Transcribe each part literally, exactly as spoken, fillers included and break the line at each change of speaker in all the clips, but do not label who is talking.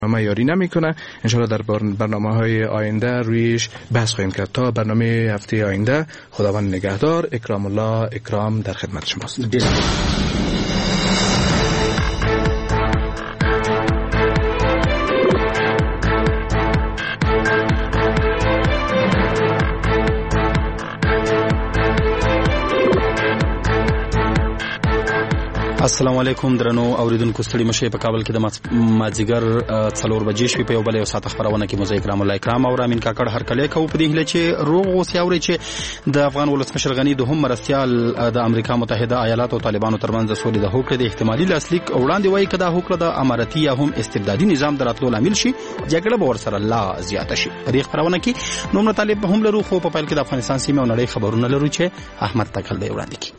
برنامه یاری نمیکنه. انشاءالله در برنامه های آینده رویش بحث خواهیم کرد. تا برنامه هفته آینده خداوند نگهدار. اکرام الله اکرام در خدمت شماست.
السلام علیکم درنو اوریدونکو ستړي مشه په کابل کې د مازیګر څلور بجې شوې په یو بل یو ساعت خبرونه کې مزه اکرام الله اکرام او رامین کاکړ هر کله کو په دې هله چې روغ اوسیاوري چې د افغان ولسمشر غنی د هم مرستيال د امریکا متحده ایالات او طالبانو ترمنځ سولې د هوکړې د احتمالي لاسلیک وړاندې وایي کدا هوکړه د اماراتي یا هم استبدادي نظام دراتلو لامل شي جګړه به ورسره لا زیاته شي. په دې خبرونه کې نوم طالب هم لرو خو په پیل کې د افغانستان سیمه او نړۍ خبرونه لرو چې احمد تکل دی وړاندې کی.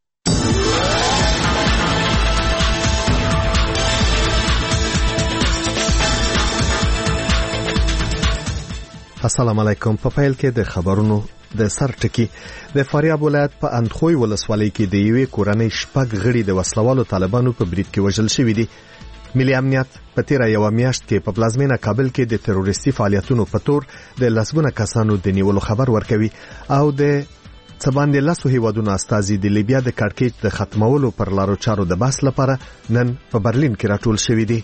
السلام علیکم. په پیل کې د خبرونو د سر ټکی د فاریاب ولایت په اندخوی ولسوالۍ کې د یوې کورنۍ شپږ غړي د وسلوالو طالبانو په برید کې وژل شوي دي. ملي امنیت په تیره یوه میاشت کې په پلازمینه کابل کې د تروریستي فعالیتونو په تور د لسګونه کسانو د نیولو خبر ورکوي او د څه باندې لسو هیوادونو استازي د لیبیا د کړکېچ د ختمولو پر لارو چارو د بحث لپاره نن په برلین کې راټول شوي دي.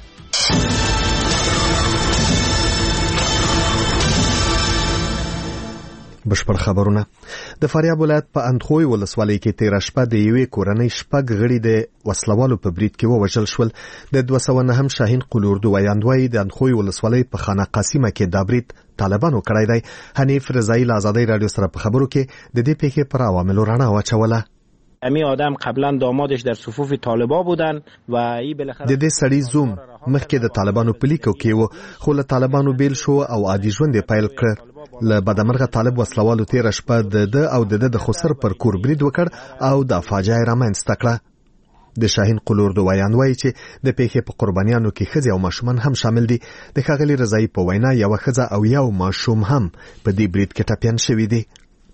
بشپړ خبرونه. د فاریاب ولایت په اندخوی ولسوالۍ کې تیر شپه د یوې کورنۍ شپږ غړي د وسلوالو په برید کې ووژل شول. د دوه سوه نهم شاهین قلوردو ویاندوی د اندخوی ولسوالۍ په خانه قاسمه کې د برید طالبانو کړی دی. حنیف رضایی له آزادۍ رادیو سره په خبرو کې د دې پیښې پر عواملو رڼا واچوله.
امی آدم قبلا دامادش در صفوف طالبا بودن و ای بالاخره
د دې سړي زوم مخکې د طالبانو په لیکو کې و خو له طالبانو بیل شو او عادي ژوند یې پیل کړ. له بدمرغه طالب وسلوالو تیر شپه د د او د د خسر پر کور برید وکړ او د فاجعه رامنځته کړه. د شاهین قلوردو ویاندوی چې د پیښې په قربانیانو کې ښځې او ماشومان هم شامل دي. د ښاغلي رضایی په وینا یوه ښځه او یو ماشوم هم په دې برید کې ټپیان شوي دي.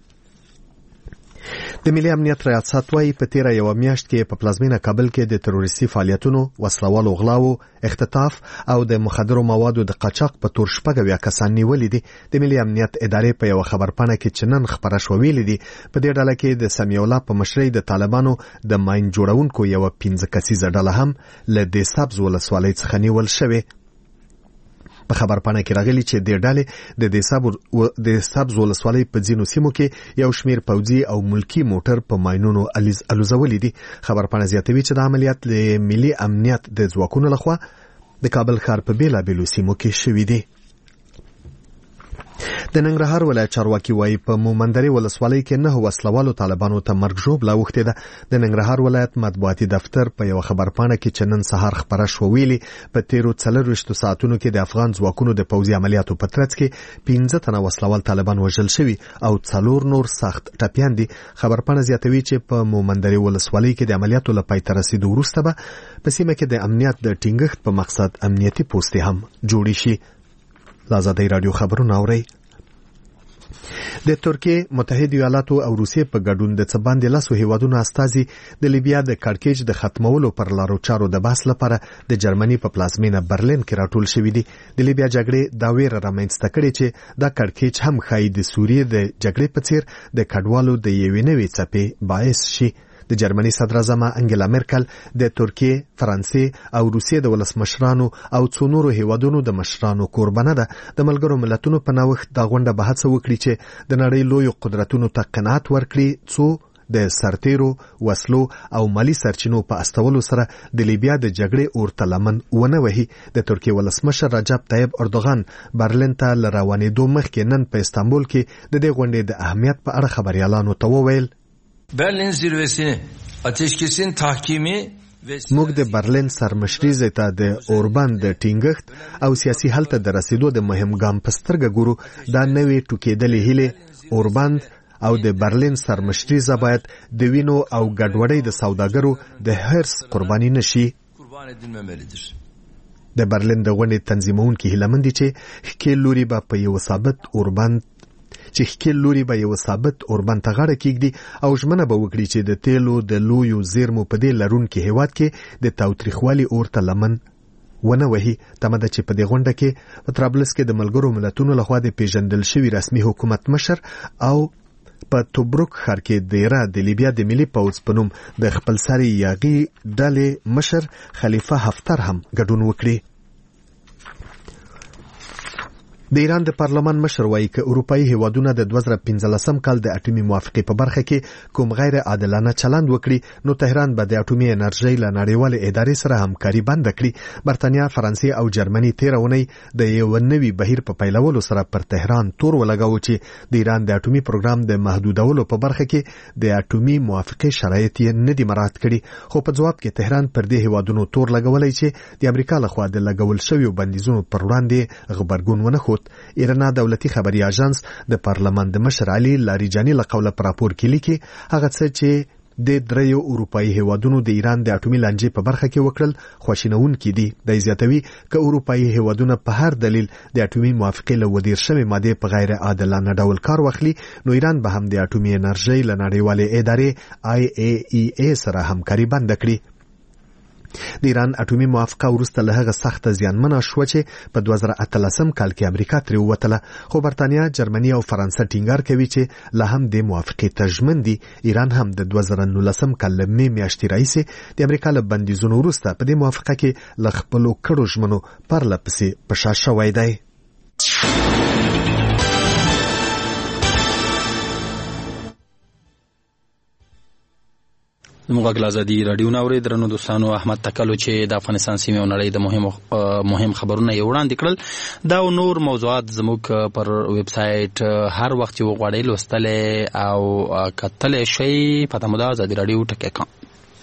د ملي امنیت ریاست وايي په تیره یوه میاشت کې په پلازمینه کابل کې د تروریستي فعالیتونو، وسلوالو غلاو، اختطاف او د مخدرو موادو د قاچاق په تور شپږ اویا کسان نیولي دي. د ملي امنیت ادارې په یوه خبرپاڼه کې چې نن خپره شوه ویلي دي په دې ډله کې د سمیع الله په مشرۍ د طالبانو د ماین جوړونکو یوه پنځه کسیزه ډله هم له د سبز ولسوالۍ څخه نیول شوې. په خبرپاڼه کې راغلي چې د ډلې د د سبز ولسوالۍ په ځینو سیمو کې یو شمیر پوځي او ملکی موټر په ماینونو الوزولي دي. خبرپاڼه زیاتوي چې د عملیات له ملي امنیت د ځواکونو لخوا د کابل ښار په بیلابیلو سیمو کې شوي دي. د ننګرهار ولایت چارواکي وايي په مومندرې ولسوالۍ کې نه وسلوالو طالبانو ته مرګ ژوبله اوښتې ده. د ننګرهار ولایت مطبوعاتي دفتر په یوه خبرپاڼه کې چې نن سهار خپره شوه ویلي په تیرو څلرویشتو ساعتونو کې د افغان ځواکونو د پوځي عملیاتو په ترڅ کې پنځه تنه وسلوال طالبان وژل شوي او څلور نور سخت ټپیان دي. خبرپاڼه زیاتوي چې په مومندرې ولسوالۍ کې د عملیاتو له پای ته رسیدو وروسته به په سیمه کې د امنیت د ټینګښت په مقصد امنیتي پوستې هم جوړې شي. له آزادۍ راډیو خبرونه اورئ. د ترکیه، متحده ایالاتو او روسیې په ګډون د څه باندې لسو هیوادونو استازي د لیبیا د کړکېچ د ختمولو پر لارو چارو د بحث لپاره د جرمني په پلازمینه برلین کې راټول شوي دي. د لیبیا جګړې دا ویره رامنځته کړې چې دا کړکېچ هم ښایي د سوریې د جګړې په څیر د کډوالو د یوې نوې څپې باعث شي. د جرمني صدراعظم انګلا مرکل د ترکیه، فرانسې او روسیې د ولسمشرانو او څو نورو هیوادونو د مشرانو کوربنه ده. د ملګرو ملتونو په نوښت دا غونډه به هڅه وکړي چې د نړۍ لویو قدرتونو ته قناعت ورکړي څو د سرتیرو، وسلو او مالی سرچینو په استولو سره د لیبیا د جګړې اور ته لمن ونه وهي. د ترکیه ولسمشر رجب طیب اردوغان برلین ته له روانېدو مخکې نن په استانبول کې د دې غونډې د اهمیت په اړه خبریالانو ته وویل.
Berlin zirvesini ateşkesin tahkimi
موږ د برلین سرمشري ته د اوربان د ټینګښت او سیاسي حل ته د رسیدو د مهم ګام په سترګه ګورو. دا نوې ټوکېدلې هیلې اوربان او د برلین سرمشري باید د وینو او ګډوډۍ د سوداګرو د هرڅ قرباني نشي. د برلین د غونډې تنظیمونکي هیله دي چې ښکیل لوري به په یو ثابت اوربان چې ښکیل لوري به یو ثابت اوربان ته غاړه کېږدي او ژمنه به وکړي چې د تیلو د لویو زیرمو په دې لرونکي هیواد کې د تاوتریخوالي اور ته لمن ونه وهي. تمه ده چې په دې غونډه کې په طرابلس کې د ملګرو ملتونو لخوا د پیژندل شوی رسمي حکومت مشر او په توبروک ښار کې د ایران د لیبیا د ملي پوځ په نوم د خپلسري یاغي ډلې مشر خلیفه حفتر هم ګډون وکړي. د ایران د پارلمان مشر وایي چې اروپאי هیوادونه د دوه زره پنځلسم کال د اټومي موافقې په برخه کې کوم غیر عادلانه چلند وکړي نو تهران به د اټومي انرژۍ له نړیوالې ادارې سره همکاري بند کړي. برتانیا، فرانسې او جرمني تیر اونۍ د یو نوي بهیر په پیلولو سره پر تهران تور ولګاوه چې د ایران د اټومي پروګرام د محدودولو په برخه کې د اټومي موافقې شرایط یې نه دي مراعات کړي. خو په جواب کې تهران پر دې هیوادونو تور لګولای چې د امریکا لخوا د لګول شویو بندیزونو پر وړاندې غبرګون ونه ښود. ایرنا دولتي خبري اژانس د پارلمان د مشر علي لاریجاني له قوله پر راپور کې لیکي هغه څه چې د دریو اروپאי هیوادونو د ایران د اټومي لانجې په برخه کې وکړل خواشینونکي دي. د زیاتوي ک اروپאי هیوادونه په هر دلیل د اټومي موافقې له ودیر شوی ماده په غیر عادلانه ډول کار واخلي نو ایران به هم د اټومي انرژۍ له نړیوالې ادارې آی ای ای ای سره همکاري بند کړي. د ایران اټومي موافقه وروسته له هغه سخت زیانمنه شو چې په دوه زره اتلسم کال کې امریکا ترې ووتله. خو برتانیا، جرمني او فرانسه ټینګار کوي چې لا هم د موافقې ته ژمن دي. ایران هم د دوه زره نولسم کال له مې میاشتې راهیسې د امریکا له بندیزونو وروسته په دې موافقه کې له خپلو کړو ژمنو پرله پسې په شا شوی دی.
زموږ غږ ازادي رادیو ناوړي درنو دوستانو احمد تکلو چې د افغانستان سیمې او نړۍ د مهم مهم خبرونه یې وړاندې کړل. دا او نور موضوعات زموږ پر ویب سایټ هر وخت یو غواړئ لوستلې او کتلې شي په تمه ده ازادي رادیو ټکی کام.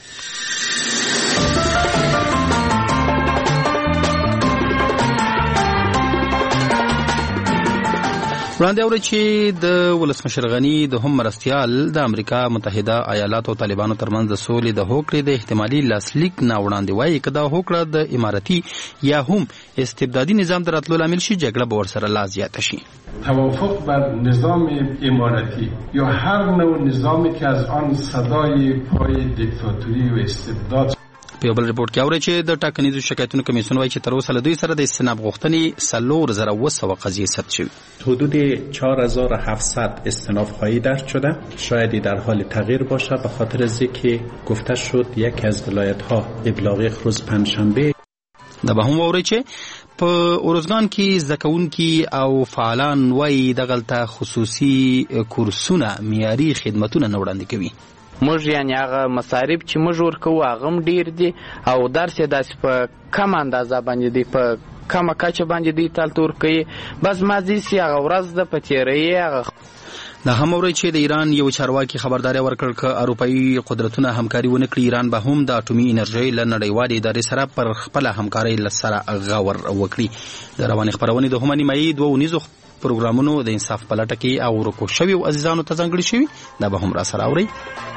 وړاندې اوري چې د ولسمشر غني د هم مرستيال د امریکا متحده ایالاتو او طالبانو ترمنځ د سولې د هوکړې د احتمالي لاسلیک نه وړاندې وایي چې دا هوکړه د اماراتي یا هم استبدادي نظام د راتلو لامل شي جګړه به ورسره لا زیاته شي.
توافق بر نظام امارتی یا هر نوع نظامی که از آن صدای پای دیکتاتوری و استبداد.
په بل ریپورت کې اوري چې د ټاکنیزو شکایتونو کمیسیون وايي چې تر اوسه له دوی سره د استناب غوښتنې څلور زره و سوه قضیې ثبت شوي.
حدود چهار هزار و هفتصد استناب خواهی درج شده. شاید در حال تغییر باشه به خاطر از اینکه گفته شد یکی از ولایت‌ها ابلاغی روز پنجشنبه.
دا به هم اوري چې په اورزګان کې زکونکي او فعالان وايي دغلته خصوصي کورسونه معیاري خدمتونه نه وړاندې کوي.
موږ یعنی هغه مصارف چې موږ ورکو هغه هم ډیر دي او درس یې داسې په کم اندازه باندې دی په کمه کچه باندې دی تالته ورکوي. بس مازې سي هغه ورځ د په تېروي هغه.
دا هم اوري چې د ایران یو چارواکي خبرداري ورکړ چې اروپאי قدرتونه همکاري ونه کړي ایران به هم د اټومي انرژۍ له نړیوالې ادارې سره پر خپل همکارۍ سره غور وکړي. د رواني خبرونې د همني مې دوه ونیزو پروګرامونو د انصاف پلټه کې او ورکو شوی او عزیزانو ته ځانګړي شوی دا به هم را سره اوري.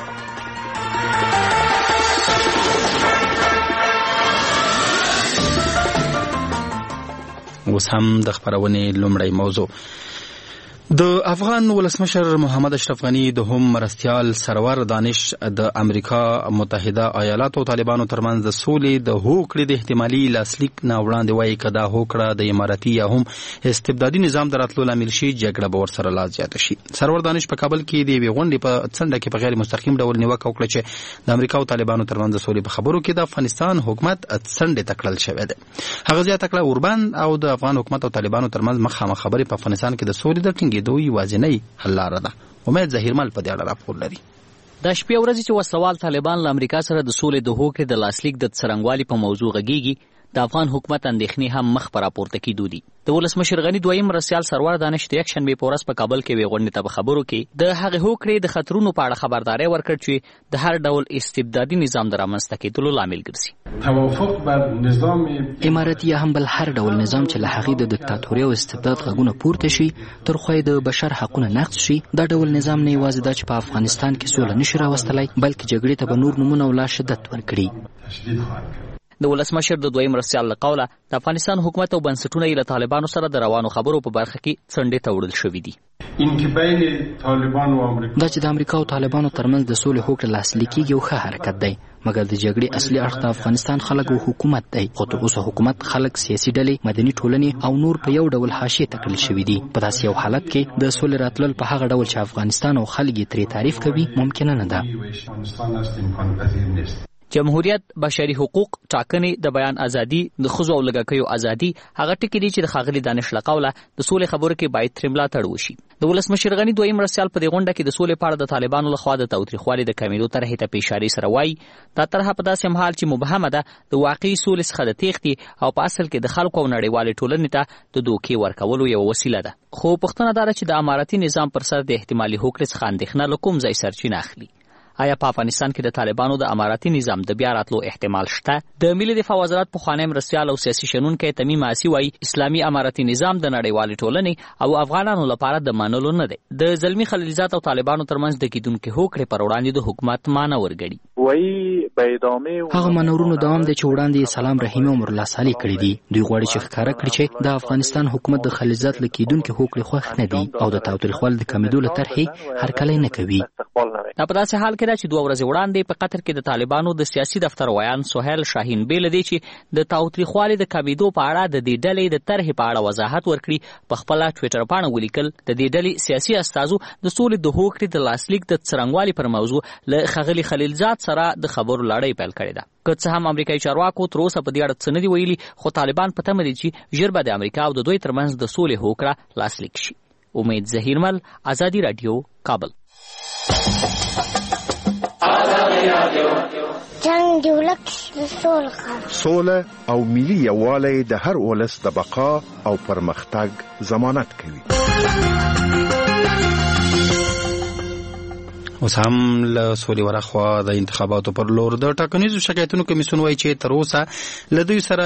اوس هم د خبرونې لومړی موضوع د افغان ولسمشر محمد اشرف غني د هم مرستيال سرور دانش د امریکا متحده ایالاتو او طالبانو ترمنځ د سولې د هوکړې د احتمالي لاسلیک نه وړاندې وایي چې دا هوکړه د اماراتي یا هم استبدادي نظام د راتلو لامل شي جګړه به ورسره لا زیاته شي. سرور دانش په کابل کې د یوې غونډې په څنډه کې په غیر مستقیم ډول نیوکه وکړه چې د امریکا او طالبانو ترمنځ د سولې په خبرو کې د افغانستان حکومت څنډه تکړل شوی دی. هغه زیاته کړه اوربان او د افغان حکومت او طالبانو ترمنځ مخامخ خبرې په افغانستان کې د سولې د ټینګېدو یوازینۍ حل لاره ده. امید ظهیرمل په دې اړه راپور لري.
د شپې ورځې چې وسوال طالبان له امریکا سره د سولې د هوکړې د لاسلیک د څرنګوالي په موضوع غږیږي د افغان حکومت اندېښنې هم مخ پر راپورته کېدو دي. د ولسمشر غني دویم مرستيال سرور دانش د یکشنبې په ورځ په کابل کې وی غونډې ته په خبرو کې د هغې هوکړې د خطرونو په اړه خبرداری ورکړ چې د هر ډول استبدادي نظام د رامنځته کېدلو لامل ګرځي.
توافق بر نظام
اماراتي هم بل هر ډول نظام چې له هغې د دیکتاتوري او استبداد غږونه پورته شي تر خوا د بشر حقونه نقض شي دا ډول نظام نه یوازې دا چې په افغانستان کې سوله نشي راوستلی بلکې جګړې ته به نور نومونه او لا شدت ورکړي.
د ولسمشر د دویم مرستیال له قوله د افغانستان حکومت او بنسټونه یې له طالبانو سره د روانو خبرو په برخه کې څنډې ته وړل شوي دي.
دا چې د امریکا او طالبانو ترمنځ د سولې هوکړه لاسلیک کیږي یو ښه حرکت دی، مګر د جګړې اصلي اړخ د افغانستان خلک او حکومت دی. خو تر اوسه حکومت، خلک، سیاسي ډلې، مدني ټولنې او نور په یو ډول حاشیې ته کړل شوي دي. په داسې یو حالت کې د سولې راتلل په هغه ډول چې افغانستان او خلک یې ترې تعریف کوي ممکنه نه ده.
جمهوریت، بشري حقوق، ټاکنې، د بیان ازادي، د ښځو او لږکیو ازادي هغه ټکي دي چې د ښاغلي دانش له قوله د سولې خبرو کې باید ترې ملاتړ وشي. د ولسمشر غني دویم مرستیال په دې غونډه کې د سولې په اړه د طالبانو لخوا د تاوتریخوالي د کمیدو طرحې ته په اشارې سره وایي دا طرحه په داسې مهال چې مبهمه ده د واقعي سولې څخه د تېښتې او په اصل کې د خلکو او نړیوالې ټولنې ته د دوکې ورکولو یوه وسیله ده. خو پوښتنه دا ده چې د اماراتي نظام پر سر د احتمالي هوکړې څخه اندېښنه له کوم ځای سرچینه اخلي؟ آیا په افغانستان کې د طالبانو د اماراتي نظام د بیا راتلو احتمال شته؟ د ملي دفاع وزارت پخوانی مرستیال او سیاسي شنونکی تمیم آسی وایي اسلامي اماراتي نظام د نړیوالې ټولنې او افغانانو لپاره د منلو نه دی. د زلمي خلیلزاد او طالبانو ترمنځ د کېدونکې هوکړې پر وړاندې د حکومت معنی ورګړي.
هغه منورونو دوام دی چې وړاندې سلام رحیمي او مرلا صالح کړي دي. دوی غواړي چې ښکاره کړي چې د افغانستان حکومت د خلیلزاد له کېدونکې هوکړې خوښ نه دي او د تاوتریخوالي د کمیدو له طرحې هرکلی نه کوي.
دا په داسې حال کې ده چې دوه ورځې وړاندې په قطر کې د طالبانو د سیاسي دفتر ویان سهیل شاهین بې له دې چې د تاوتریخوالي د کمیدو په اړه د دې ډلې د طرحې په اړه وضاحت ورکړي په خپله ټویټر پاڼه ولیکل د دې ډلې سیاسي استازو د سولې د هوکړې د لاسلیک د څرنګوالي پر موضوع له ښاغلي خلیلزاد سره د خبرو لړۍ پیل کړې ده. که څه هم امریکایي چارواکو تر اوسه په دې اړه څه نه دي ویلي، خو طالبان په تمه دي چې ژر به د امریکا او د دوی ترمنځ د سولې هوکړه لاسلیک شي. امید ظهیرمل، ازادي راډیو، کابل.
جنگ د ولس سوله او ملي یووالی د هر ولس د بقا او پرمختګ ضمانت کوي.
اوس هم له سولې ورخوا د انتخاباتو پر لور د ټاکنیزو شکایتونو کمیسیون وایي چې تر اوسه له دوی سره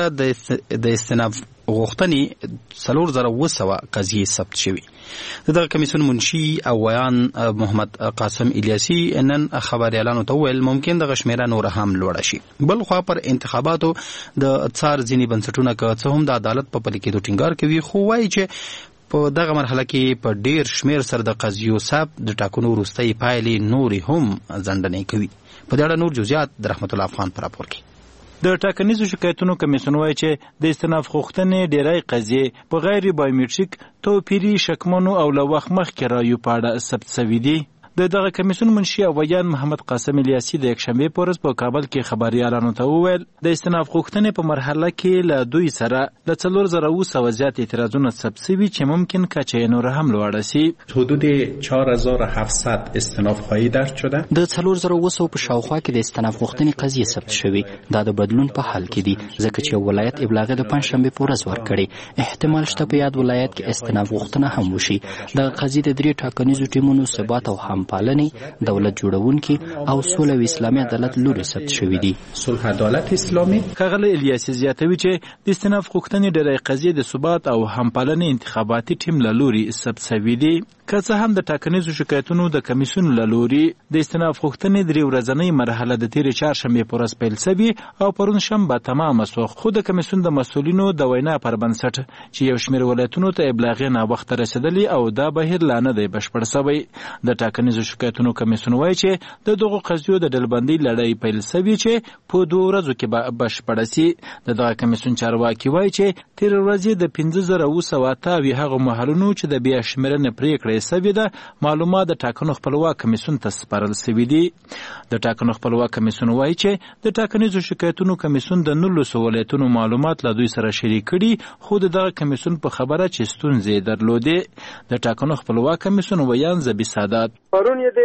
د استناف غوښتنې څلور زره اوه سوه قضیې ثبت شوي. د دغه کمیسیون منشي او ویان محمد قاسم الیاسي نن خبریالانو ته وویل ممکن دغه شمیره نوره هم لوړه شي. بل خوا پر انتخاباتو د څار ځینې بنسټونه که څه هم د عدالت په پلي کېدو ټینګار کوي، خو وایي چې په دغه مرحله کې په ډیر شمیر سره د قضیو ثبت د ټاکنو وروستۍ پایلې نورې هم ځنډنې کوي. په دې اړه نور جزئیات د رحمت الله افغان په راپور کې.
د ټاکنیزو شکایتونو کمیسیون وایي چې د استناف غوښتنې ډیری قضیې په غیر بایومټریک توپیري شکمنو او له وخت مخکې رایو په اړه ثبت شوي دي. د دغه کمیسیون منشي او ویان محمد قاسم الیاسي د یکشنبې په ورځ په کابل کې خبریالانو ته وویل د استناف غوښتنې په مرحله کې له دوی سره د څلور زره اوه سوه زیات اعتراضونه ثبت شوي چې ممکن کچه یې نوره هم لوړه شي.
حدود چهار هزار و هفتصد استناف خواهی درج شده.
د څلور زره اوه سوه په شاوخوا کې د استناف غوښتنې قضیې ثبت شوي. دا د بدلون په حال کې دي ځکه چې یو ولایت ابلاغ د پنجشنبې په ورځ ورکړی. احتمال شته په یاد ولایت کې استناف غوښتنه هم وشي. دغه قضیې د درې ټاکنیزو ټیمونو ثبات او همپالنې، دولت جوړونکي او سوله او اسلامي عدالت لوري ثبت شوي دي.
صلح عدالت اسلامي.
ښاغلی الیاسي زیاتوي چې د استناف غوښتنې ډېری قضیې د ثبات او همپالنې انتخاباتي ټیم له لوري ثبت شوي دي. که څه هم د ټاکنیزو شکایتونو د کمیسیون له لوري د استناف غوښتنې درې ورځنۍ مرحله د تېرې چهارشنبې په ورځ پیل شوې او پرون شنبه تمامه شوه، خو د کمیسیون د مسؤلینو د وینا پر بنسټ چې یو شمېر ولایتونو ته ابلاغیې ناوخته رسېدلي او دا بهیر لا نه دی بشپړ شوی. د ټاکنیزو شکایتونو کمیسیون وایي چې د دغو قضیو د ډلبندۍ لړۍ پیل شوې چې په دوه ورځو کې به بشپړه شي. د دغه کمیسیون چارواکي وایي چې تېرې ورځې د پنځه زره اوه سوه اته اویا هغو محلونو چې د بیا شمېرنې پرېکړه یې شوې ده معلومات د ټاکنو خپلواک کمیسیون ته سپارل شوي دي. د ټاکنو خپلواک کمیسیون وایي چې د ټاکنیزو شکایتونو کمیسیون د نولسو ولایتونو معلومات له دوی سره شریک کړي، خو د دغه کمیسیون په خبره چې ستونزې درلودې. د ټاکنو خپلواک کمیسیون ویان زبی سادات
پرون یې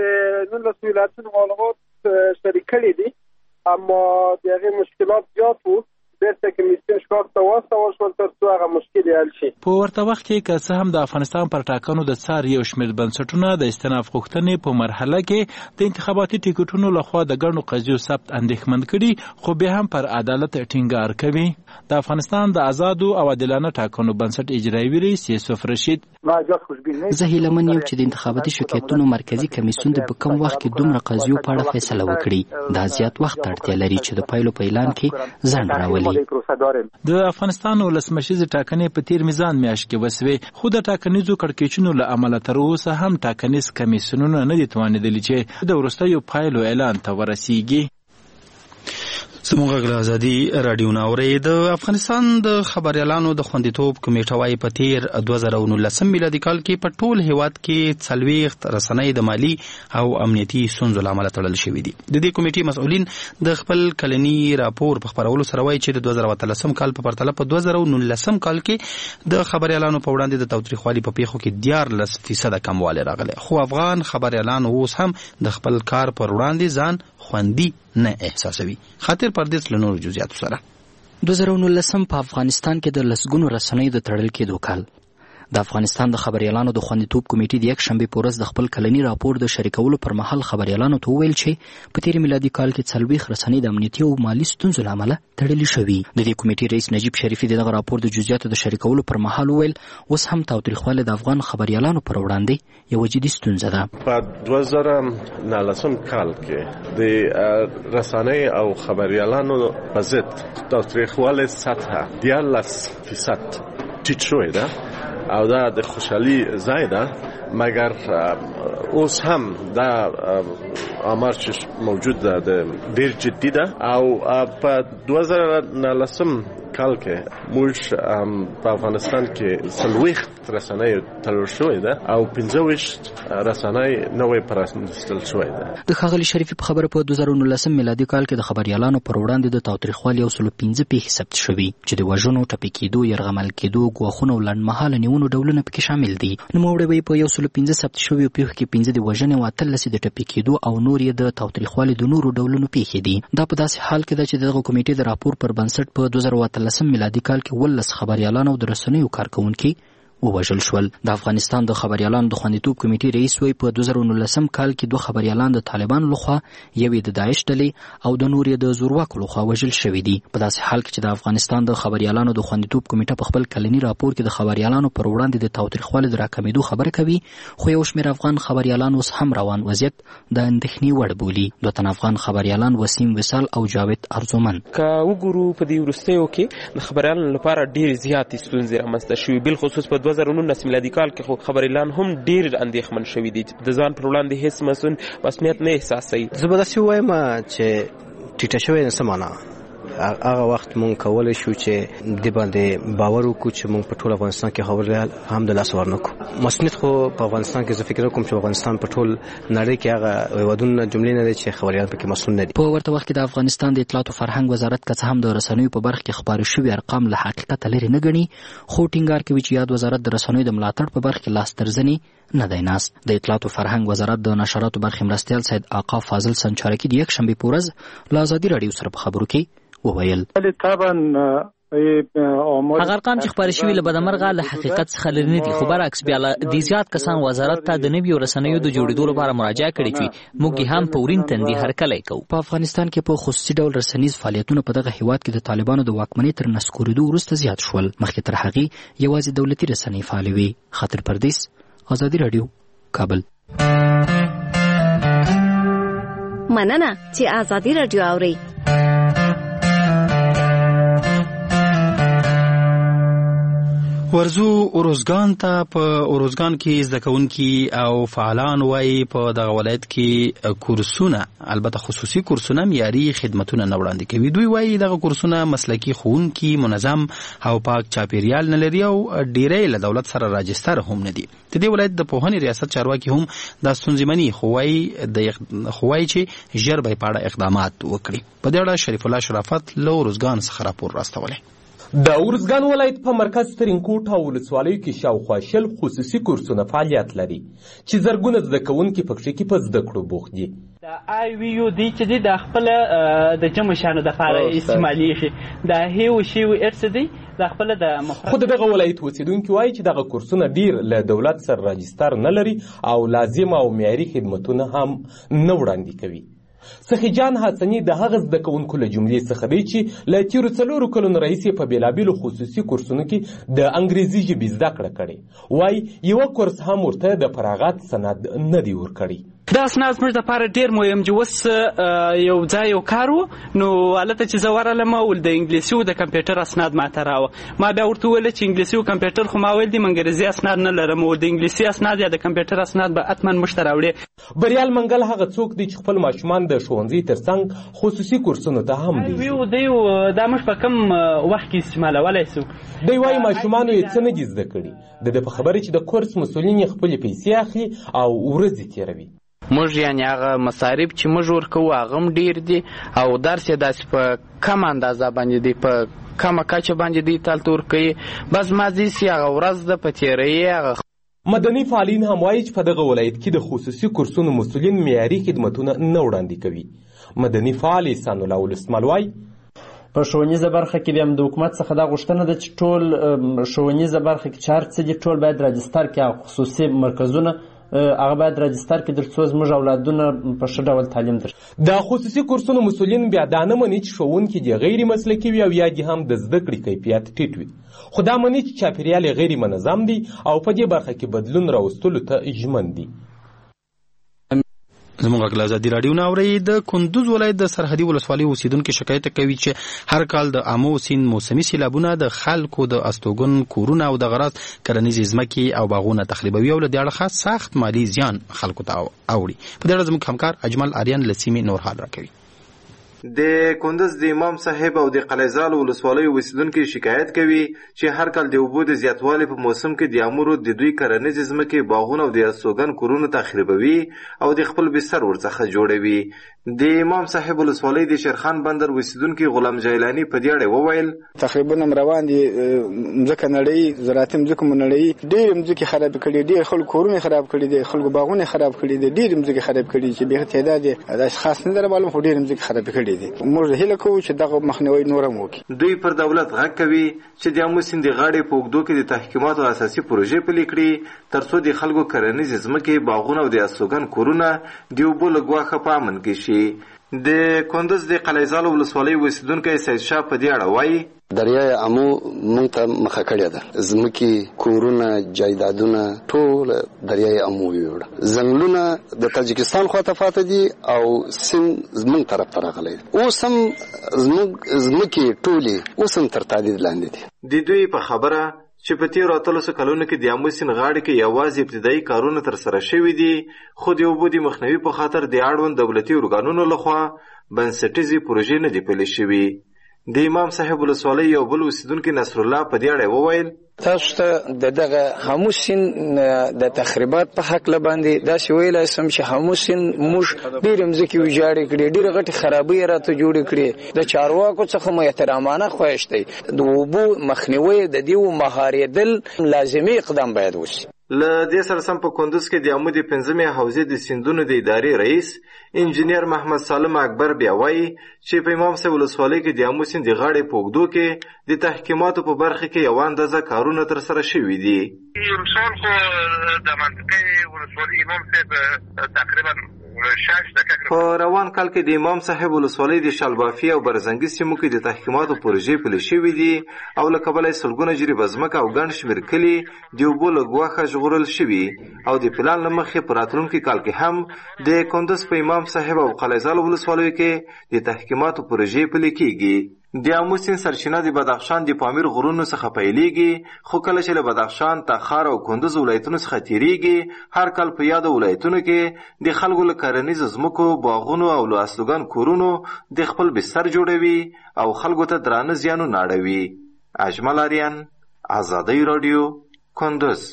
د نولسو ولایتونو معلومات شریک کړي دي، اما د هغې مشکلات زیات وو. بیرته کمیسیون شکاف ته واستول شول تر څو هغه مشکل حل شي.
په ورته وخت کې که څه هم د افغانستان پر ټاکنو د څار یو شمېر بنسټونه د استناف غوښتنې په مرحله کې د انتخاباتي ټیکټونو لخوا د ګڼو قضیو ثبت اندېښمن کړي، خو بیا هم پر عدالت ټینګار کوي. د افغانستان د آزادو او عادلانه ټاکنو بنسټ اجرایي رئیس یوسف رشید
زه هیلهمن یم چې د انتخاباتي شکایتونو مرکزی کمیسیون د په کم وخت کې دومره قضیو په اړه فیصله وکړي. دا زیات وخت اړتیا لري چې د پایلو په اعلان کې ځنډ راولي.
د افغانستان ولسمشریزې ټاکنې په تیر میزان میاشت کې وسوې، خو د ټاکنیزو کړکېچونو له امله تر اوسه هم ټاکنیز کمیسیونونه نه دي توانېدلي چې د وروستیو پایلو اعلان ته ورسیږي.
زموږ غږ له ازادي راډیو نه اورئ. د افغانستان د خبریالانو د خوندیتوب کمیټه وايي په تیر دوه زره نولسم میلادي کال کې په ټول هیواد کې څلوېښت رسنۍ د مالي او امنیتي ستونزو له امله تړل شوي دي. د دې کمیټې مسؤلین د خپل کلني راپور په خپرولو سره وایي چې د دوه زره اتلسم کال په پرتله په دوه زره نولسم کال کې د خبریالانو په وړاندې د تاوتریخوالي په پیښو کې دیارلس فیصده کموالی راغلی، خو افغان خبریالان اوس هم د خپل کار پر وړاندې ځان خوندي نه احساسوي. خاطر پردیس له نورو جزئیاتو سره.
دوه زره نولسم په افغانستان کې د لسګونو رسنیو د تړل کېدو کال. د افغانستان د خبریالانو د خوندیتوب کمیټې د یک شنبې په ورځ د خپل کلني راپور د شریکولو پر مهال خبریالانو ته وویل چې په تیر میلادي کال کې څلوېښت رسنۍ د امنیتي او مالي ستونزو له امله تړلې شوي. د دې کمیټې رئیس نجیب شریفي دغه راپور د جزئیاتو د شریکولو پر مهال وویل اوس هم تاوتریخوالی د افغان خبریالانو پر وړاندې یوه جدي ستونزه ده.
په دوه زره نولسم کال کې د رسنۍ او خبریالانو په ضد تاوتریخوالی سطح دیارلس فیصد ټیټ شوی ده او دا د خوشحالي ځای ده، مګر اوس هم دا آمار چې موجود ده ډېر جدي ده او په دوه زره نولسم کال کې موږ په افغانستان کې څلوېښت رسنۍ تړل شوې ده او پنځه ویشت رسنۍ نوې پرانیستل شوې ده.
د ښاغلي شریفي په خبره په دوه زره نولسم میلادي کال کې د خبریالانو پر وړاندې د تاوتریخوالي یو سلو پنځه پیښې ثبت شوي چې د وژنو، ټپي کېدو، یرغمل کېدو، ګواښونو او لنډمهاله نیونو ډولونه پکې شامل دي. نوموړی وایي په یو سلو پنځه ثبت شویو پیښو کې پنځه د وژنې او اتلس د ټپي کېدو او نور یې د تاوتریخوالي د نورو ډولونو پیښې دي. دا په داسې حال کې ده چې دغه کمیټې د راپور پر بنسټ په دوه زره اتلسم میلادي کال کې ولس خبریالان او د رسنیو کارکوونکي ووژل شول. د افغانستان د خبریالانو د خوندیتوب کمیټې رئیس وایي په دوه زره نولسم کال کې دوه خبریالان د طالبانو لخوا، یو یې د داعش ډلې او د نور یې د زورواکو لخوا وژل شوي دي. په داسې حال کې چې د افغانستان د خبریالانو د خوندیتوب کمیټه په خپل کلني راپور کې د خبریالانو پر وړاندې د تاوتریخوالي د راکمېدو خبره کوي، خو یو شمېر افغان خبریالان اوس هم روان وضعیت د اندېښنې وړ بولي. دوه تن افغان خبریالان وسیم وصال او جاوید ارزومن.
که وګورو په دې وروستیو کې د خبریالانو لپاره ډېرې زیاتې ستونزې رامنځته شوي، بالخصوص په دوه زره نولس میلادي کال کې خو خبریالان هم ډېر اندېښمن شوي دي، د ځان پر وړاندې هیڅ مسؤل مسؤلیت نه احساسوي.
زه به داسې ووایم چې ټیټه شوې څه معنا هغه وخت مونږ کولی شو چې دې باندې باور وکړو چې مونږ په ټول افغانستان کې خبریال هم د لاس ورنکړو. مسؤلیت خو په افغانستان کې زه فکر کوم چې افغانستان په ټول نړۍ کې هغه هېوادونه جملې نه دي چې خبریالان پکې مسؤل نه دي.
په ورته وخت کې د افغانستان د اطلاعات او فرهنګ وزارت که څه هم د رسنیو په برخه کې خپاره شوي ارقام له حقیقته لرې نه ګڼي، خو ټینګار کوي چې یاد وزارت د رسنیو د ملاتړ په برخه کې لاس ترزنې نه دی ناست. د اطلاعات او فرهنګ وزارت د نشراتو برخې مرستیال سید آقا فاضل سنچارکي د یک شنبې په ورځ له ازادي راډیو سره په خبرو کې وویل
هغه ارقام چې خپاره شوي له بدمرغه له حقیقت څخه لرې نه دي، خو برعکس بیا د زیات کسان وزارت ته د نویو رسنیو د جوړېدو لپاره مراجعه کړې چې موږ یې هم په ورین تندي هرکلی کوو.
په افغانستان کې په خصوصي ډول رسنیز فعالیتونه په دغه هیواد کې د طالبانو د واکمنۍ تر نسکورېدو وروسته زیات شول. مخکې تر هغې یوازې دولتي رسنۍ فعالې وې. خاطر پردیس، ازادي راډیو، کابل.
مننه چې ازادي راډیو اورئ.
ورزو اروزګان ته په اروزګان کې زده کوونکي او فعالان وایي په دغه ولایت کې کورسونه، البته خصوصي کورسونه، معیاري خدمتونه نه وړاندې کوي. دوی وایي دغه کورسونه مسلکي ښوونکي، منظم او پاک چاپیریال نه لري او ډیری له دولت سره راجستر هم نه دي. د دې ولایت د پوهنې ریاست چارواکي هم دا ستونزې مني، خو وایي چې ژر به یې په اړه اقدامات وکړي. په دې اړه شریف الله شرافت له اروزګان څخه راپور راستولی.
د اروزګان ولایت په مرکز ترینکوټ او ولسوالیو کې شاوخوا شل خصوصي کورسونه فعالیت لري چې زرګونه زده کوونکي پکې کې په زده کړو بوخت دي.
د آی وی یو دی چې د خپل د جمع شانو د لپاره استعمالېږي، د هیو شیو ارس دی د خپل د
خو دغه ولایت اوسیدونکي وایي چې دغه کورسونه ډیر له دولت سره راجستر نه لري او لازم او معیاري خدمتونه هم نه وړاندې کوي. سخي جان حسني د هغه زده کوونکو له جملې څخه دی چې له تیرو څلورو کلونو راهیسې په بېلابېلو خصوصي کورسونو کې د انګریزي ژبې زده کړه کړې. وایي یوه کورس هم ورته د فراغت سند نه دی ورکړی.
دا اسناد زموږ دپاره ډېر مهم چې اوس یو ځای یو کار و نو هلته چې زه ورغلم ول د انګلیسي و د کمپیوټر اسناد ماته راوه. ما بیا ورته وویل چې انګلیسي و کمپیوټر خو ما ویل دي انګریزي اسناد نه لرم او د انګلیسي اسناد یا د کمپیوټر اسناد به حتما موږ ته راوړې.
بریال منګل هغه څوک دی چې خپل ماشومان د ښوونځي تر څنګ خصوصي کورسونو ته هم دی.
دی دا موږ په کوم وخت کې استعمالولی سو.
دی وایي ماشومانو یې څه نه دي زده کړي. د ده په خبره چې د کورس مسؤلین یې خپلې پیسې اخلي او ورځې تېروي.
موږ یعنی هغه مصارف چې موږ ورکوو هغه هم ډېر دي او درس یې داسې په کمه اندازه باندې دی په کمه کچه باندې دی تالته ورکوي. بس مازې سي هغه ورځ ده په تېروي. هغه
مدني فعالین هم وایي چې په دغه ولایت کې د خصوصي کورسونو مسؤلین معیاري خدمتونه نه وړاندې کوي. مدني فعال احسان الله ولسمل وایي
په ښوونیزه برخه کې بیا هم د حکومت څخه دا غوښتنه ده چې ټول ښوونیزه برخه کې چې هر څه دي ټول باید راجستر کړي او خصوصي مرکزونه هغه باید راجستر کړي تر څو زموږ اولادونه په ښه ډول تعلیم درکړي.
د خصوصي کورسونو مسؤلین بیا دا نه مني چې ښوونکي دې غیر مسلکي وي او یا دې هم د زده کړې کیفیت ټیټ وي. خو دا مني چې چاپیریال یې غیر منظم دی او په دې برخه کې بدلون راوستلو ته ژمن دي.
زموږ غږ له ازادي راډیو نه اورئ. د کندوز ولایت د سرحدي ولسوالۍ اوسیدونکي شکایت کوي چې هر کال د آمو سیند موسمي سیلابونه د خلکو د استوګن کورونه او د غراض کرنیزې ځمکې او باغونه تخریبوي او له دې اړخه سخت مالي زیان خلکو ته اوړي. په دې اړه زموږ همکار اجمل آریان له سیمې نور حال راکوي.
د کندز د امام صاحب او د قلیزال ولسوالۍ اوسیدونکي شکایت کوي چې هر کال د اوبو د زیاتوالي په موسم کې د امورو د دوی کرنیزې ځمکې باغونه او د استوګن کورونه تخریبوي او د خپل بستر ورڅخه جوړوي. د امام صاحب ولسوالۍ د شیرخان بندر اوسیدونکي غلام جیلانی په دې اړه وویل
تقریبا روان دي ځکه نړۍ زراعتي ځکه نړۍ ډېر ځکه خراب کړي دي خلکو کورونه خراب کړي دي خلکو باغونه خراب کړي دي ډېر ځکه خراب کړي چې به تعداد د خاص نه دربالم خو ډېر ځکه خراب کړي دي. موږ هیله کوو چې دغه مخنیوي نورم وکړي.
دوی پر دولت غږ کوي چې د امو سیند غاړې په اوږدو کې د تحقیقاتو اساسي پروژې پلي کړي ترڅو د خلکو کرنیزې ځمکې باغونه او د استوګن کورونه د اوبو له ګواښه په امن کې شي. د کندز د قلیزال ولسوالۍ اوسیدونکی سید شاه په دې اړه وایي
دریای امو موږ ته مخه کړې ده. ځمکې کورونه جایدادونه ټول دریای امو یوړه. ځنګلونه د تاجکستان خواته فاته دي او سیند زموږ طرف ته راغلی دی. اوس هم زموږ ځمکې ټولې اوس هم تر تهدید لاندې دي.
د دوی په خبره چې په تیرو اتلسو کلونو کې د امو سیند غاړې کې یوازې ابتدایي کارونه ترسره شوي دي خو د اوبو د مخنیوي په خاطر د اړوند دولتي ارګانونو لخوا بنسټیزې پروژې نه دي پلي شوي. د امام صاحب ولسوالۍ یو بل اوسیدونکي نصر الله په دې اړه وویل
تاسو ته د دغه حمو سیند د تخریبات په حق باندې داسې ویلای سم چې حمو سیند موږ ډېرې مځکې ویجاړې کړې ډېرې غټې خرابۍ یې راته جوړې کړې. د چارواکو څخه مو احترامانه خواهش دی د اوبو مخنیوی د دې مهارېدل لازمي اقدام باید وشي.
له دې سره سم په کندوز کې د امو د پنځمې حوزې د سیندونو د ادارې رئیس انجینیر محمد سالم اکبر بیا وایي چې په امام صاحب ولسوالۍ کې د امو سیند د غاړې په اوږدو کې د تحکیماتو په برخه کې یوه اندازه کارونه ترسره شوي دي.
امسال خو د منطقې ولسوالۍ امام صاحب تقریبا
په روان کال کې د امام صاحب ولسوالۍ د شالبافي او برزنګي سیمو کې د تحکیماتو پروژې پلي شوي دي او له کبله یې سلګونه جریبه ځمکه او ګڼ شمېر کلي د اوبو له ګواښه ژغورل شوي او د پلان له مخې په راتلونکي کال کې هم د کندز په امام صاحب او قلیزال ولسوالیو کې د تحکیماتو پروژې پلي کېږي. د امو سیند سرچینه د بدخشان د پامیر غرونو څخه پیلېږي خو کله چې له بدخشان تخار او کندز ولایتونو څخه تېرېږي هر کال په یادو ولایتونو کې د خلکو له کرنیزو ځمکو باغونو او له استوګن کورونو د خپل بستر جوړوي او خلکو ته درانه زیانونه اړوي. اجمل آریان ازادي راډیو کندز.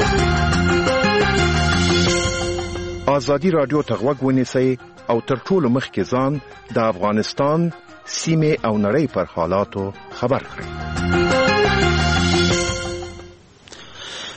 ازادي راډیو ته غوږ ونیسئ او تر ټولو مخکې ځان د افغانستان سیمه او نړۍ پر حالاتو خبر کړئ.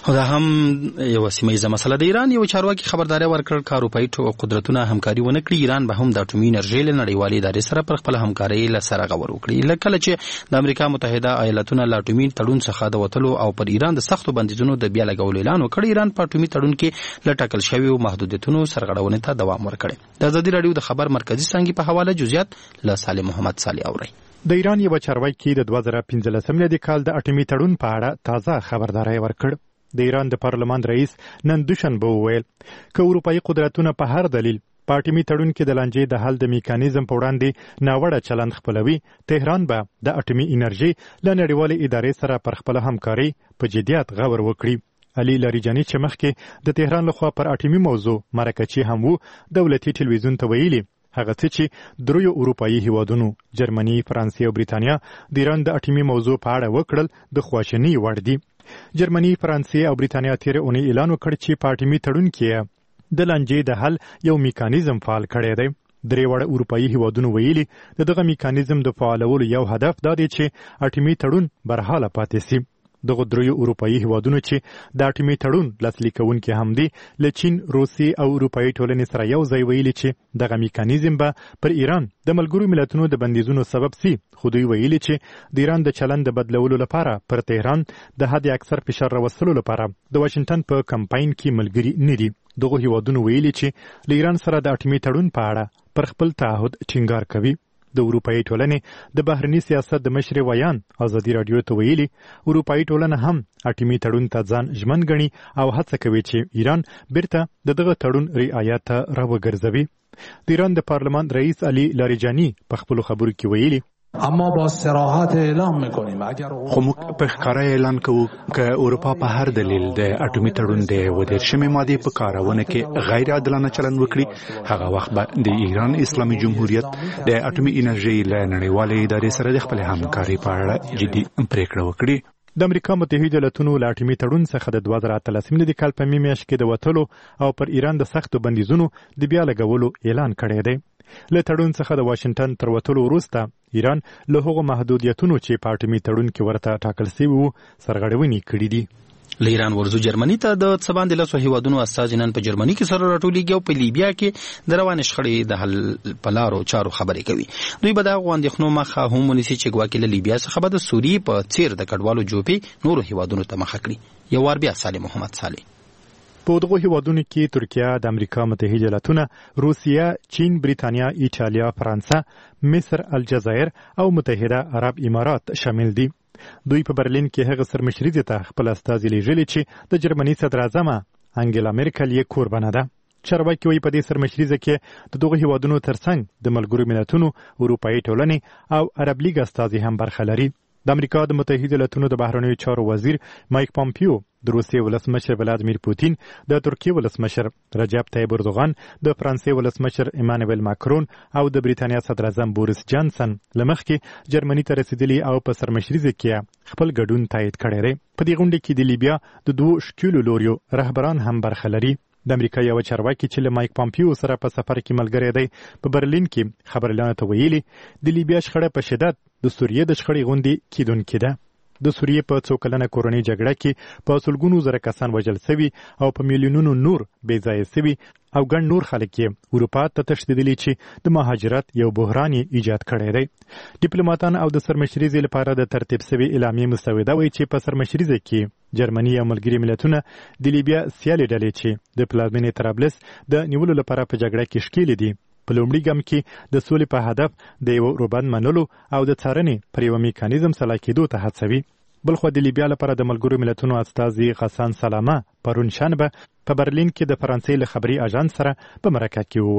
دا هم یو سیمه مسله د ایران یو چارواکي خبرداري ورکړ چې اروپایي قدرتونه همکاري ونه کړي ایران به هم د اټومي انرژي له نړیوالې ادارې سره پر خپل همکاري له سره غور وکړي لکه چې د امریکا متحده ایالاتونو له اټومي تړون څخه د وټلو او پر ایران د سختو بندیزونو د بیا لګولو اعلان وکړ ایران په اټومي تړون کې له ټاکل شویو محدودیتونو سرغړونې ته دوام ورکړي د ازادي رادیو د خبر مرکزی څنګه په حواله جزئیات له سالم محمد صالح اوري
د ایران یو چارواکي د دوه زره پنځلسم میلادي کال د اټومي تړون په اړه تازه خبرداري ورکړ د ایران د پارلمان رئیس نن دوشنبه وویل چې اروپایي قدرتونه په هر دلیل په اټومي تړون کې د لانجې د حل د میکانیزم په وړاندې ناوړه چلند خپلوي تهران به د اټومي انرژي له نړیوالې ادارې سره پر خپل همکاري په جدیت غور وکړي علي لاریجاني چې مخکې د تهران لخوا پر اټومي موضوع مرکچي هم وو دولتي ټلویزیون ته ویلي هغه څه چې دریو اروپایي هیوادونو جرمني فرانسې او بریتانیا د ایران د اټومي موضوع په اړه وکړل د خواشینۍ وړ دي جرمني فرانسې او بریتانیا تیر اونۍ اعلان وکړ چې په اټومي تړون کې د لانجې د حل یو میکانیزم فعال کړی دی درې وړ اروپایي هیوادونو ویلي د دغه میکانیزم د فعالولو یو هدف دا دی چې اټومي تړون برحاله پاتې شي دغه دریو اروپایي هیوادونو چې د اټومي تړون لاسلیک کوونکي هم دي له چین روسي او اروپایي ټولنې سره یو ځای ویلي چې دغه میکانیزم به پر ایران د ملګرو ملتونو د بندیزونو سبب سي خو دوی ویلي چې د ایران د چلند د بدلولو لپاره پر تهران د حد اکثر فشار راوستلو لپاره د واشنگټن په کمپاین کې ملګري نه دي دغه هیوادونو ویلي چې له ایران سره د اټومي تړون په اړه پر خپل تعهد ټینګار کوي د اروپایي ټولنې د بهرني سیاست د مشر ویان ازادي رادیو ته ویلي اروپایي ټولنه هم اټومي تړون ته ځان ژمن ګڼي او هڅه کوي چې ایران بیرته د دغه تړون رعایت ته راوګرځوي د ایران د پارلمان رئیس علي لاریجاني په خپل خبرو کې ویلي
اما با صراحت اعلام میکنیم اگر
خو موږ په ښکاره اعلان کوو چې اروپا په هر دلیل د اټومي تړون د ودرشمې ماده په کارونه کې غیر عادلانه چلند وکړي هغه وخت به د ایران اسلامي جمهوریت د اټومي انرژي له نړیوالې ادارې سره د خپل همکاري په اړه جدي پریکړه وکړي
د امریکا متحده ایالاتونو له اټومي تړون څخه د دوه زره اتلسم میلادي کال په مې میاشت کې د وټلو او پر ایران د سختو بندیزونو د بیا لګولو اعلان کړی دی له تړون څخه د واشنگټن تر وټلو وروسته ایران له هغو محدودیتونو چې په اټومي تړون کې ورته ټاکل شوي وو سرغړونې کړې دي
له ایران ورزو جرمني ته د څه باندې لسو هیوادونو استازي نن په جرمني کې سره راټولېږي او په لیبیا کې د روانې شخړې د حل په لارو چارو خبرې کوي دوی به د هغو اندېښنو مخه هم ونیسي چې ګواکې له لیبیا څخه به د سوریې په څیر د کډوالو جوپې نورو هیوادونو ته مخه کړي یو وار بیا صالح محمد صالح
په دغه هیوادونو کې ترکیه د امریکا متحده ایالاتونه روسیه چین بریتانیا ایټالیا فرانسه مصر الجزایر او متحده عرب امارات شامل دي دوی په برلین کې هغه سرمشري ته خپل استازي لیږلي چې د جرمني صدر اعظم انګلا مرکل یې قربانه ده چارواکي وایي په دې سرمشري کې د دغه هیوادونو ترڅنګ د ملګرو ملتونو اروپایي ټولنې او عرب لیګ استازي هم برخه لري د امریکا د متحده ایالاتونو د بهرنیو چارو وزیر مایک پامپیو د روسیې ولسمشر ولادیمیر پوتین د ترکیې ولسمشر رجب طیب اردوغان د فرانسې ولسمشر ایمانوئل ماکرون او د بریتانیا صدر اعظم بوریس جانسن لمخکې جرمني ته رسیدلي او په سرمشري کې خپل ګډون تایید کړی دی په دې غونډه کې د لیبیا د دوو ښکیلو لوریو رهبران هم برخه لري د امریکا یو چارواکي چې له مایک پامپیو سره په سفر کې ملګری دی په برلین کې خبرلاندې ته ویلي د لیبیا شخړه په شدت د سوریې د شخړې غوندې کیدونکې ده د سوریې په څو کلنه کورنۍ جګړه کې په سلګونو زره کسان وژل شوي او په میلیونونو نور بې ځایه شوي او ګڼ نور خلک یې اروپا ته تښتېدلي چې د مهاجرت یو بحران یې ایجاد کړی دی ډیپلوماتان او د سرمشریزې لپاره د ترتیب شوي اعلامیې مسوده وایي چې په سرمشریزه کې جرمني او ملګري ملتونه د لیبیا سیالې ډلې چې د پلازمینې طرابلس د نیولو لپاره په جګړه کې ښکېلې دي په لومړي ګام کې د سولې په هدف د یو روبند منلو او د څارنې پر یو میکانیزم سلا کېدو ته هڅوي بلخو د لیبیا لپاره د ملګرو ملتونو استازي غسان سلامه پرون شنبه په برلین کې د فرانسې له خبري اژانس سره په مرکه کې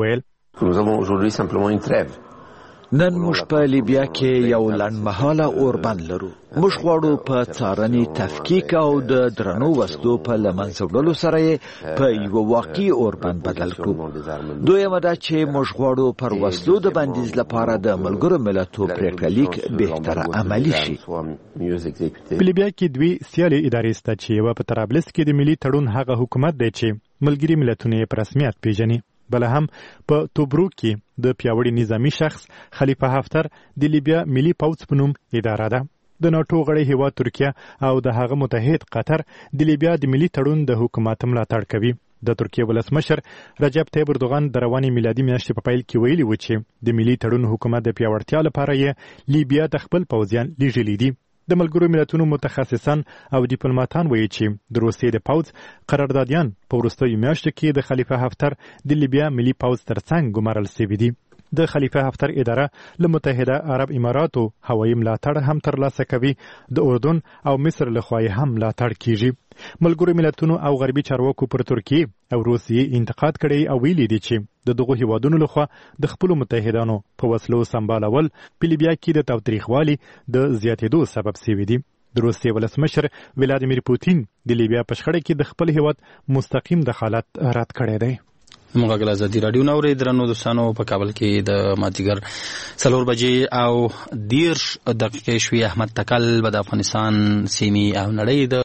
وویل
نن موږ په لیبیا کې یو لنډمهاله اوربند لرو موږ غواړو په څارنې تفکیک او د درنو وسلو په له منځه وړلو سره یې په یوه واقعي اوربند بدل کړو دویمه دا چې موږ غواړو پر وسلو د بندیز لپاره د ملګرو ملتونو پریکړه لیک بهتره عملي شي
په لیبیا کې دوی سیالې ادارې شته چې یوه په طرابلس کې د ملي تړون هغه حکومت دی چې ملګري ملتونه یې په رسمیت پیژني بل هم په توبروک کې د پیاوړي نظامی شخص خلیفه حفتر د لیبیا ملي پوځ په نوم اداره ده د ناټو غړی هیواد ترکیه او د هغه متحد قطر د لیبیا د ملي تړون د حکومت ملاتړ کوي. د ترکیه ولسمشر رجب طیب اردوغان د روانې میلادي میاشتې په پیل کې ویلي و چې د ملي تړون حکومت د پیاوړتیا لپاره یې لیبیا ته خپل پوځیان لیږلي دي. د ملګرو ملتونو متخصصان او ډیپلوماټان وایي چې د روسیې د پوځ قراردادیان په وروستیو میاشتو کې د خلیفه حفتر د لیبیا ملي پوځ ترڅنګ ګمارل شوي دي. د خلیفه حفتر اداره له متحده عرب اماراتو هوایي ملاتړ هم ترلاسه کوي. د اردن او مصر لخوا هم ملاتړ کیږي. ملګرو ملتونو او غربي چارواکو پر ترکیه او روسیې انتقاد کړی او ویلي دي چې د دغو هیوادونو لخوا د خپلو متحدانو په وسلو سمبالول په لیبیا کې د تاوتریخوالي د زیاتېدو سبب شوي دي. د روسیې ولسمشر ولادیمیر پوتین د لیبیا په شخړه کې د خپل هیواد مستقیم دخالت رد کړی دی.
موږ غلا ازادي رادیو نورې درنو دوستانو په کابل کې د مازیګر څلور بجې او دیرش دقیقې شوي. احمد تکل به د افغانستان سیمې او نړۍ د